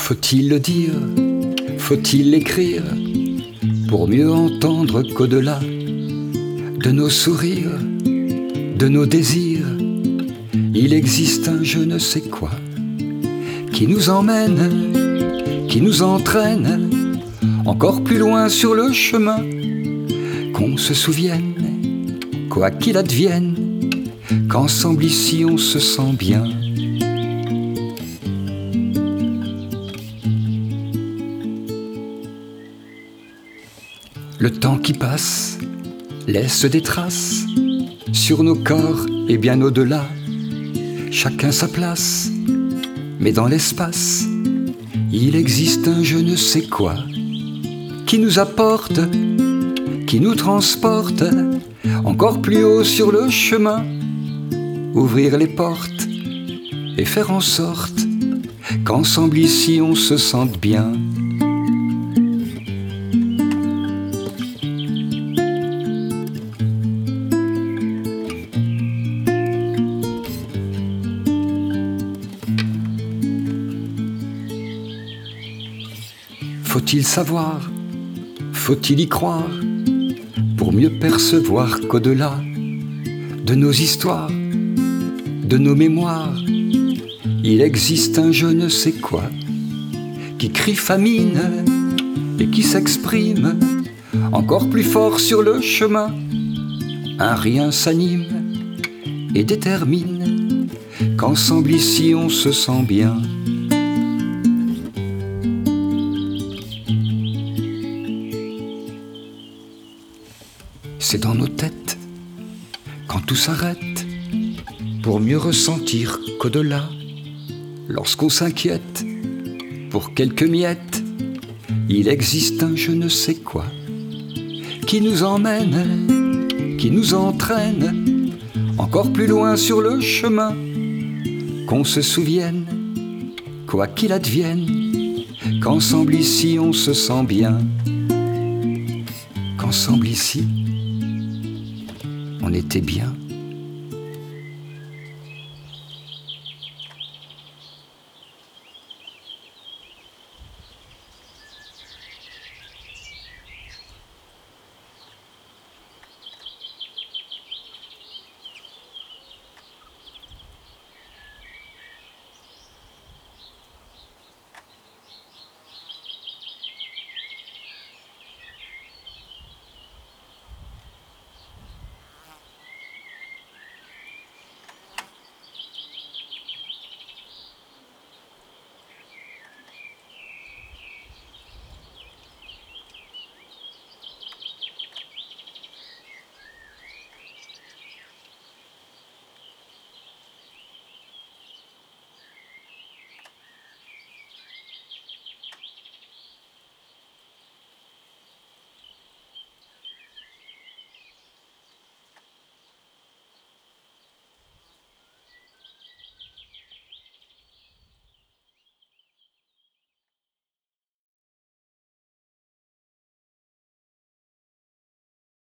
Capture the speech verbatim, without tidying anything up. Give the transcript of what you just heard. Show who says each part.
Speaker 1: Faut-il le dire? Faut-il l'écrire pour mieux entendre qu'au-delà de nos sourires, de nos désirs, il existe un je ne sais quoi qui nous emmène, qui nous entraîne encore plus loin sur le chemin, qu'on se souvienne, quoi qu'il advienne, qu'ensemble ici on se sent bien. Le temps qui passe laisse des traces sur nos corps et bien au-delà. Chacun sa place, mais dans l'espace, il existe un je ne sais quoi qui nous apporte, qui nous transporte encore plus haut sur le chemin. Ouvrir les portes et faire en sorte qu'ensemble ici on se sente bien. Faut-il savoir, faut-il y croire, pour mieux percevoir qu'au-delà de nos histoires, de nos mémoires, il existe un je ne sais quoi qui crie famine et qui s'exprime encore plus fort sur le chemin. Un rien s'anime et détermine qu'ensemble ici on se sent bien. C'est dans nos têtes, quand tout s'arrête, pour mieux ressentir qu'au-delà, lorsqu'on s'inquiète pour quelques miettes, il existe un je ne sais quoi qui nous emmène, qui nous entraîne encore plus loin sur le chemin, qu'on se souvienne, quoi qu'il advienne, qu'ensemble ici on se sent bien, qu'ensemble ici on était bien.